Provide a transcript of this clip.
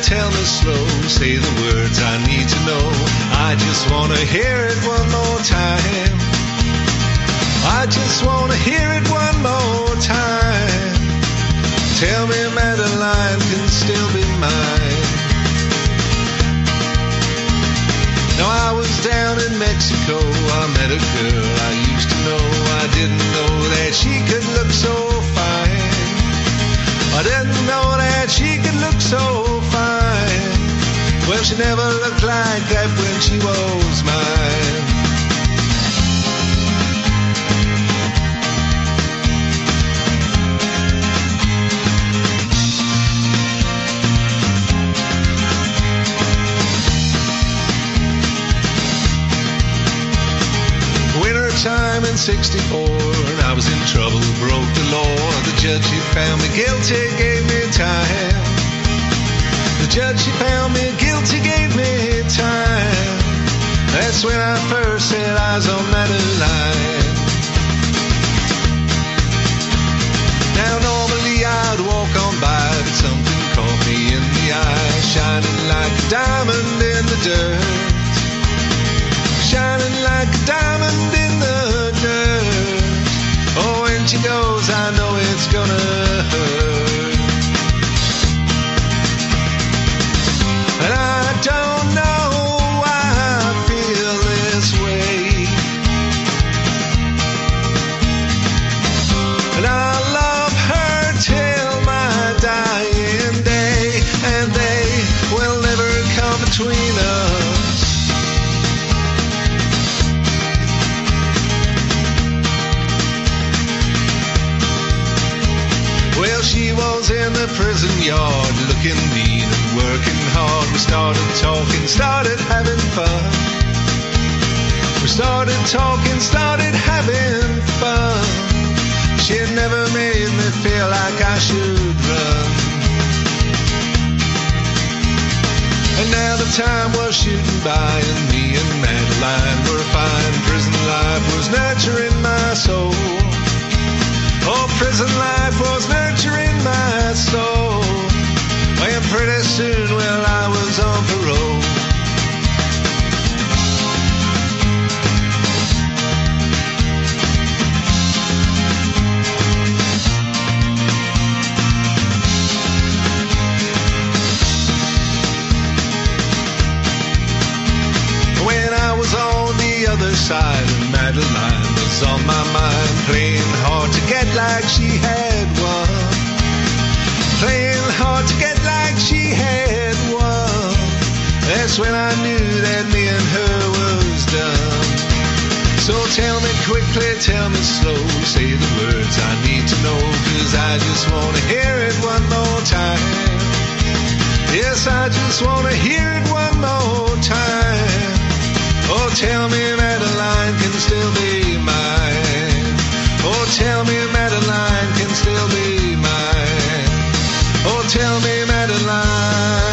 tell me slow, say the words I need to know. I just want to hear it one more time. I just want to hear it one more time. Tell me Madeline can still be mine. Now I was down in Mexico, I met a girl I used to know. I didn't know that she could look so fine. I didn't know that she could look so fine. Well, she never looked like that when she was mine. Time in 64, and I was in trouble, broke the law. The judge, he found me guilty, gave me time. The judge, he found me guilty, gave me time. That's when I first set eyes on Madeline. Now normally I'd walk on by, but something caught me in the eye, shining like a diamond in the dirt. Shining like a diamond in the dirt. Oh, when she goes, I know it's gonna hurt. And I don't know why I feel this way. And I love her till my dying day, and they will never come between us. She was in the prison yard, looking mean and working hard. We started talking, started having fun. We started talking, started having fun. She never made me feel like I should run. And now the time was shooting by, and me and Madeline were fine. Prison life was nurturing my soul. Oh, prison life was nurturing my soul. And pretty soon, well, I was on parole. When I was on the other side, and Madeline was on my mind, playing hard to get like she had won. Playing hard to get like she had won. That's when I knew that me and her was done. So tell me quickly, tell me slow, say the words I need to know, 'cause I just want to hear it one more time. Yes, I just want to hear it one more time. Oh, tell me Madeline can still be mine. Oh, tell me Madeline can still be mine. Oh, tell me Madeline